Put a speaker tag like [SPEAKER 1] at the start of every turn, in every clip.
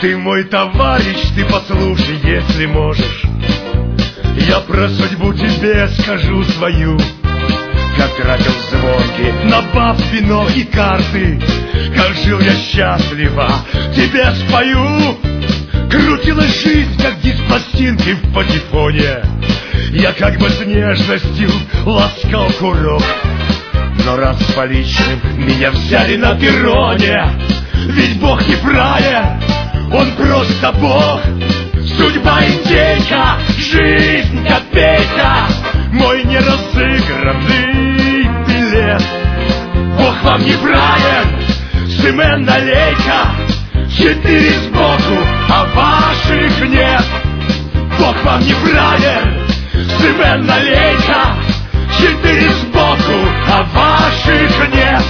[SPEAKER 1] Ты мой товарищ, ты послушай, если можешь. Я про судьбу тебе скажу свою. Как тратил звонки на баб, вино и карты, как жил я счастливо, тебе спою. Крутилась жизнь, как диск-пластинки в патефоне. Я как бы с нежностью ласкал курок. Но раз с поличным меня взяли на перроне, ведь Бог не фраер, он просто Бог. Судьба индейка, жизнь копейка, мой неразыгранный билет. Бог вам не фраер, Семен налейка, 4 сбоку, а ваших нет. Бог вам не фраер, Семен налейка, 4 сбоку, а ваших нет.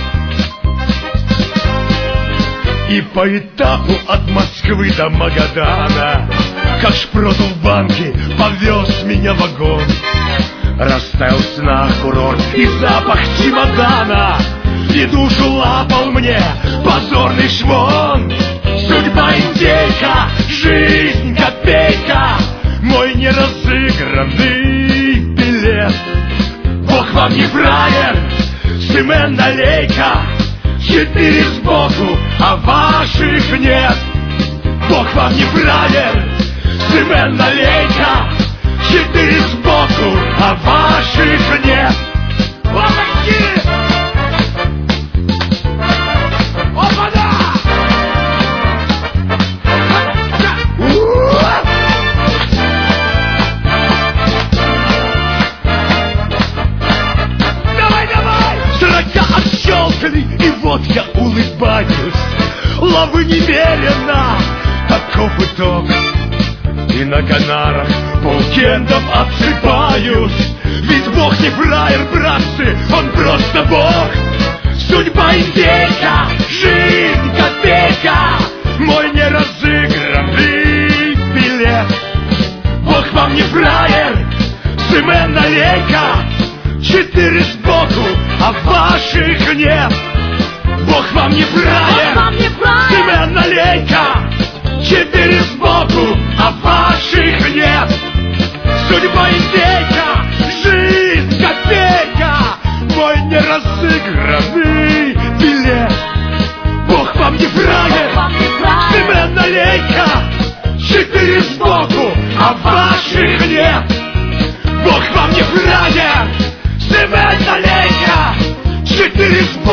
[SPEAKER 1] И по этапу от Москвы до Магадана, как шпроту в банке, повез меня вагон. Растаял в снах курорт и запах чемодана, и душу лапал мне позорный шмон. Судьба индейка, жизнь копейка, мой неразыгранный билет. Бог вам не фраер, Семен налейка, 4 сбоку, а ваших нет. Бог вам не фраер, Семен налейка, 4 сбоку, а ваших нет. Опачки! Опа-да! И вот я улыбаюсь, лавы немерено, таков итог. И на Канарах полкендов отсыпаюсь, ведь Бог не фраер, братцы, он просто Бог. Судьба индейка, жизнь копейка, мой неразыгранный билет. Бог вам не фраер, Семен налейка, 4 сбоку, а ваших нет. Бог вам не фраер, Семен налейка, 4 сбоку, а ваших нет. Судьба индейка, жизнь копейка, мой неразыгранный билет. Бог вам не фраер, Семен налейка, 4 сбоку, а ваших нет. Бог вам не фраер, Семен налейка, 4 сбоку.